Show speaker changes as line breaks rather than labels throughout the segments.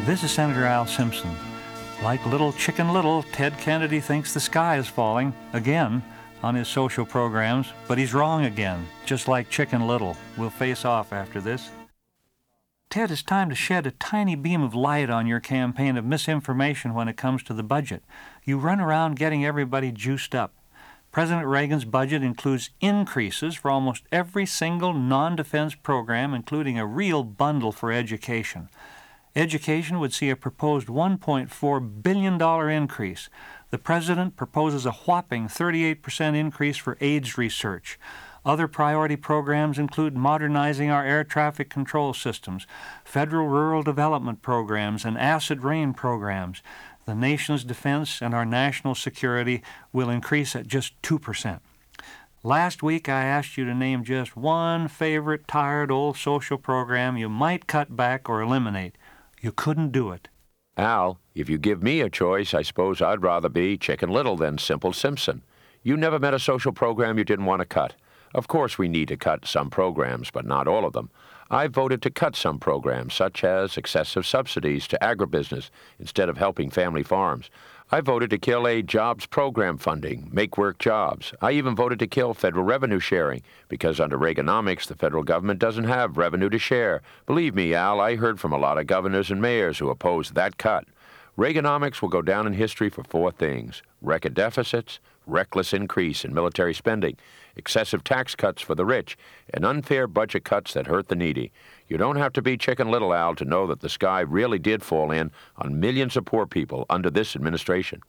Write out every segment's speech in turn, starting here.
This is Senator Al Simpson. Like Little Chicken Little, Ted Kennedy thinks the sky is falling, again, on his social programs, but he's wrong again, just like Chicken Little. We'll face off after this. Ted, it's time to shed a tiny beam of light on your campaign of misinformation when it comes to the budget. You run around getting everybody juiced up. President Reagan's budget includes increases for almost every single non-defense program, including a real bundle for education. Education would see a proposed $1.4 billion increase. The President proposes a whopping 38% increase for AIDS research. Other priority programs include modernizing our air traffic control systems, federal rural development programs, and acid rain programs. The nation's defense and our national security will increase at just 2%. Last week, I asked you to name just one favorite tired old social program you might cut back or eliminate. You couldn't do it.
Al, if you give me a choice, I suppose I'd rather be Chicken Little than Simple Simpson. You never met a social program you didn't want to cut. Of course, we need to cut some programs, but not all of them. I voted to cut some programs, such as excessive subsidies to agribusiness instead of helping family farms. I voted to kill a jobs program funding, make work jobs. I even voted to kill federal revenue sharing, because under Reaganomics, the federal government doesn't have revenue to share. Believe me, Al, I heard from a lot of governors and mayors who opposed that cut. Reaganomics will go down in history for four things: record deficits, reckless increase in military spending, excessive tax cuts for the rich, and unfair budget cuts that hurt the needy. You don't have to be Chicken Little, Al, to know that the sky really did fall in on millions of poor people under this administration.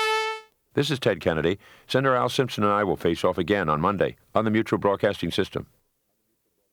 This is Ted Kennedy. Senator Al Simpson and I will face off again on Monday on the Mutual Broadcasting System.